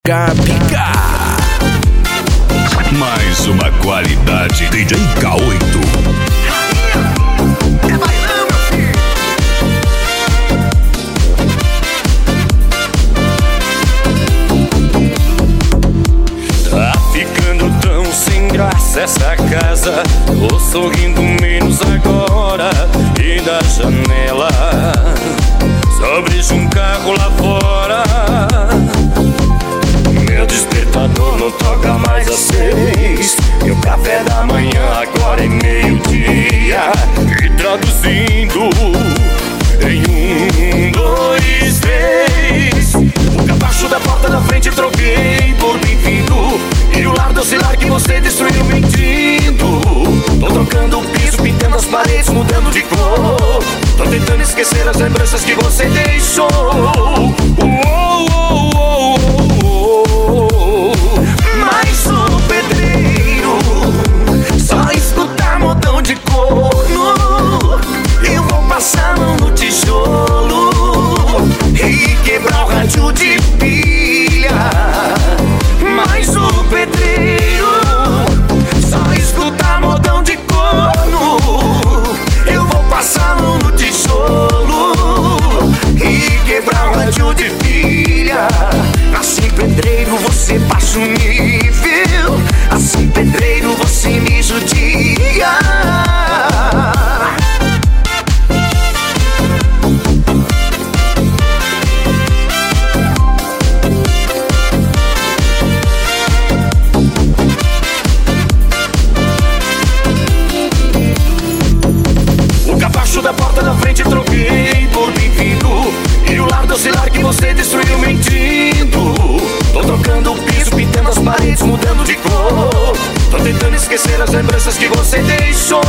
Pica, pica. Mais uma qualidade DJ K8. É bailão, meu filho. Tá ficando tão sem graça essa casa. Tô sorrindo menos agora. E da janela só vejo um carro lá fora. Meu despertador não toca mais às 6. E o café da manhã agora é meio-dia. E traduzindo em 1, 2, 3. O capacho da porta da frente troquei por bem-vindo. E o lar docilar que você destruiu mentindo. Tô trocando o piso, pintando as paredes, mudando de cor. Tô tentando esquecer as lembranças que você deixou. Mas o pedreiro só escuta modão de corno. Eu vou passar a mão no tijolo e quebrar o rádio de pilha. Mas o pedreiro só escuta modão de corno. Eu vou passar a mão no tijolo e quebrar o rádio de pilha. Assim, pedreiro, você passa um nível. Assim, pedreiro, você me judia. O capacho da porta da frente troquei por bem-vindo. E o lar docilar que você destruiu mentindo. Tô trocando o piso, pintando as paredes, mudando de cor. Tô tentando esquecer as lembranças que você deixou.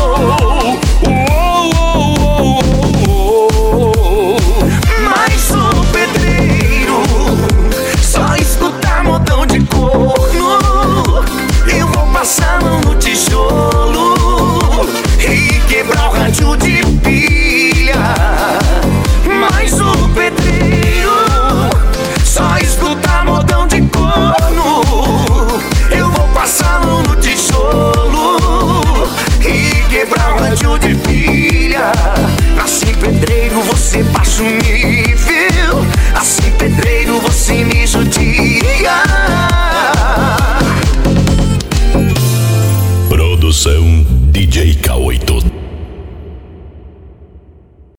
Mas o pedreiro só escuta modão de corno. Eu vou passar a mão no tijolo e quebrar o rádio de pilha. Mas o pedreiro só escuta modão de corno. Eu vou passar a mão no tijolo e quebrar o rádio de pilha. Assim, pedreiro, você passa um nível. Assim, pedreiro,